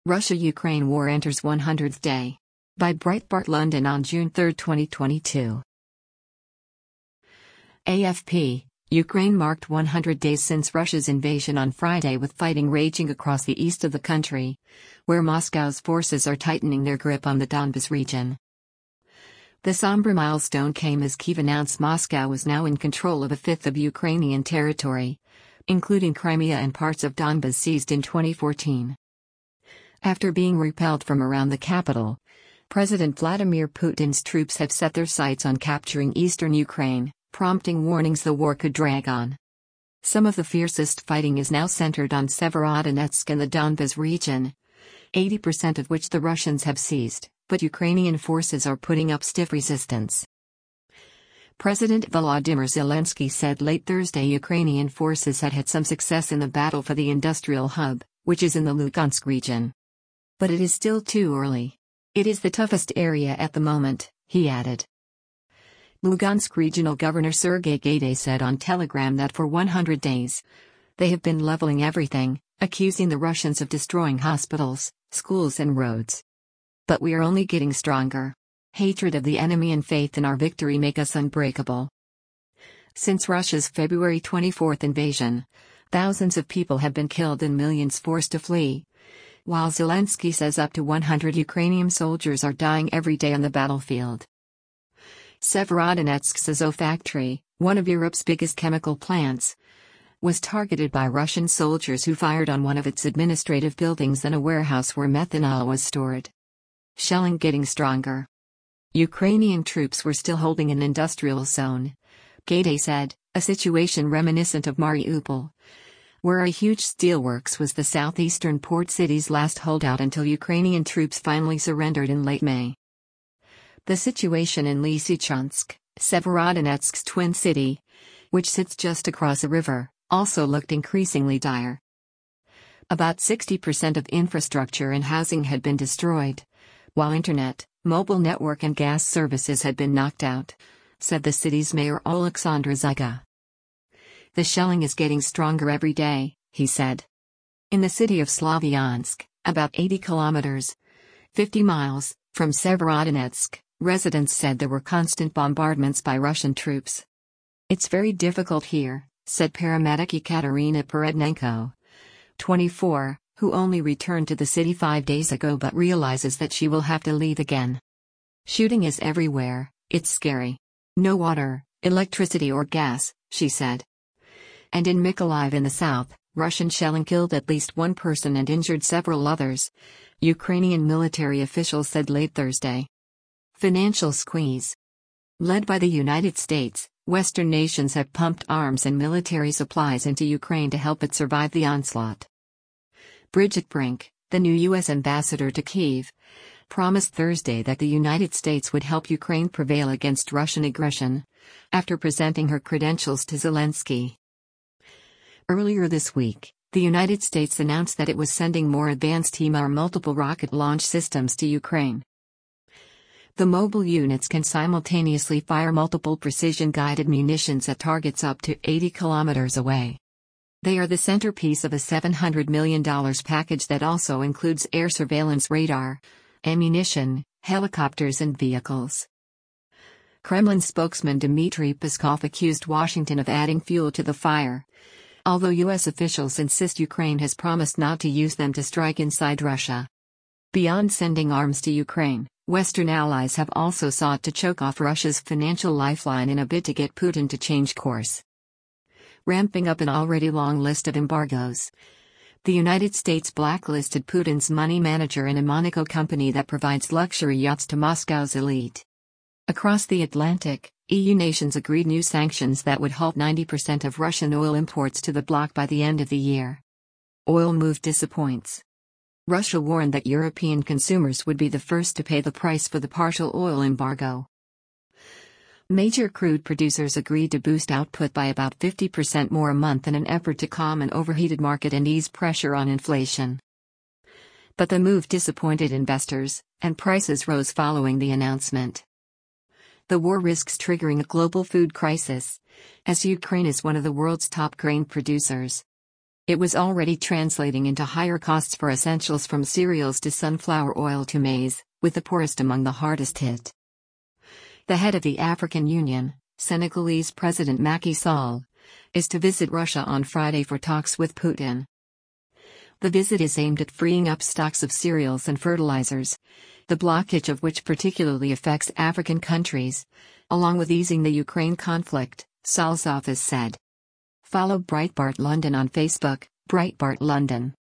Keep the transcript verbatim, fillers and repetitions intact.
Russia-Ukraine war enters one hundredth day. By Breitbart London on June third, twenty twenty-two. A F P, Ukraine marked one hundred days since Russia's invasion on Friday, with fighting raging across the east of the country, where Moscow's forces are tightening their grip on the Donbas region. The somber milestone came as Kyiv announced Moscow was now in control of a fifth of Ukrainian territory, including Crimea and parts of Donbas seized in twenty fourteen. After being repelled from around the capital, President Vladimir Putin's troops have set their sights on capturing eastern Ukraine, prompting warnings the war could drag on. Some of the fiercest fighting is now centered on Severodonetsk and the Donbas region, eighty percent of which the Russians have seized, but Ukrainian forces are putting up stiff resistance. President Volodymyr Zelensky said late Thursday Ukrainian forces had had some success in the battle for the industrial hub, which is in the Lugansk region. But it is still too early. It is the toughest area at the moment, he added. Lugansk Regional Governor Sergei Gaidai said on Telegram that for one hundred days, they have been leveling everything, accusing the Russians of destroying hospitals, schools and roads. But we are only getting stronger. Hatred of the enemy and faith in our victory make us unbreakable. Since Russia's February twenty-fourth invasion, thousands of people have been killed and millions forced to flee, while Zelensky says up to one hundred Ukrainian soldiers are dying every day on the battlefield. Severodonetsk's Azov factory, one of Europe's biggest chemical plants, was targeted by Russian soldiers who fired on one of its administrative buildings and a warehouse where methanol was stored. Shelling getting stronger. Ukrainian troops were still holding an industrial zone, Gaidai said, a situation reminiscent of Mariupol, where a huge steelworks was the southeastern port city's last holdout until Ukrainian troops finally surrendered in late May. The situation in Lysychansk, Severodonetsk's twin city, which sits just across a river, also looked increasingly dire. About sixty percent of infrastructure and housing had been destroyed, while internet, mobile network and gas services had been knocked out, said the city's mayor Oleksandr Zyga. The shelling is getting stronger every day, he said. In the city of Slavyansk, about eighty kilometers, fifty miles, from Severodonetsk, residents said there were constant bombardments by Russian troops. It's very difficult here, said paramedic Ekaterina Perednenko, twenty-four, who only returned to the city five days ago but realizes that she will have to leave again. Shooting is everywhere, it's scary. No water, electricity or gas, she said. And in Mykolaiv in the south, Russian shelling killed at least one person and injured several others, Ukrainian military officials said late Thursday. Financial squeeze. Led by the United States, Western nations have pumped arms and military supplies into Ukraine to help it survive the onslaught. Bridget Brink, the new U S ambassador to Kyiv, promised Thursday that the United States would help Ukraine prevail against Russian aggression, after presenting her credentials to Zelensky. Earlier this week, the United States announced that it was sending more advanced HIMARS multiple rocket launch systems to Ukraine. The mobile units can simultaneously fire multiple precision-guided munitions at targets up to eighty kilometers away. They are the centerpiece of a seven hundred million dollars package that also includes air surveillance radar, ammunition, helicopters and vehicles. Kremlin spokesman Dmitry Peskov accused Washington of adding fuel to the fire, although U S officials insist Ukraine has promised not to use them to strike inside Russia. Beyond sending arms to Ukraine, Western allies have also sought to choke off Russia's financial lifeline in a bid to get Putin to change course. Ramping up an already long list of embargoes, the United States blacklisted Putin's money manager in a Monaco company that provides luxury yachts to Moscow's elite. Across the Atlantic, E U nations agreed new sanctions that would halt ninety percent of Russian oil imports to the bloc by the end of the year. Oil move disappoints. Russia warned that European consumers would be the first to pay the price for the partial oil embargo. Major crude producers agreed to boost output by about fifty percent more a month in an effort to calm an overheated market and ease pressure on inflation. But the move disappointed investors, and prices rose following the announcement. The war risks triggering a global food crisis, as Ukraine is one of the world's top grain producers. It was already translating into higher costs for essentials from cereals to sunflower oil to maize, with the poorest among the hardest hit. The head of the African Union, Senegalese President Macky Sall, is to visit Russia on Friday for talks with Putin. The visit is aimed at freeing up stocks of cereals and fertilizers, the blockage of which particularly affects African countries, along with easing the Ukraine conflict, Sall's office said. Follow Breitbart London on Facebook, Breitbart London.